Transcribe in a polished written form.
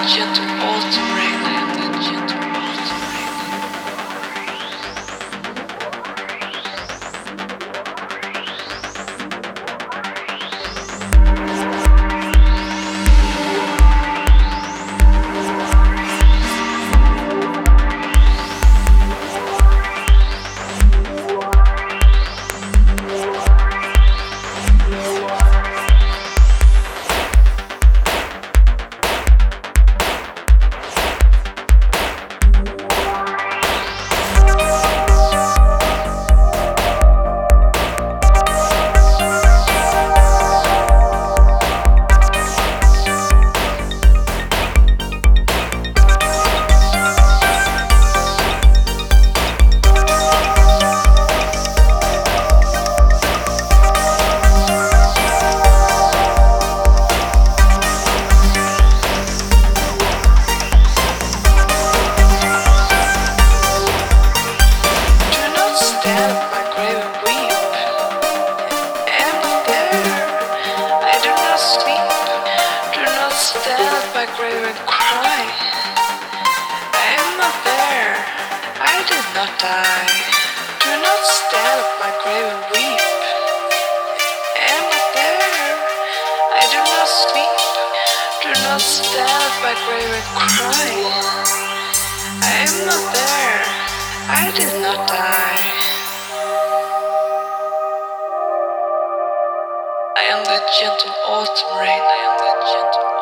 gentle autumn rain. I am the gentle autumn grave and cry. I am not there, I did not die. Do not stand at my grave and weep. I am not there, I do not sleep. Do not stand at my grave and cry. I am not there, I did not die. I am the gentle autumn rain. I am the gentle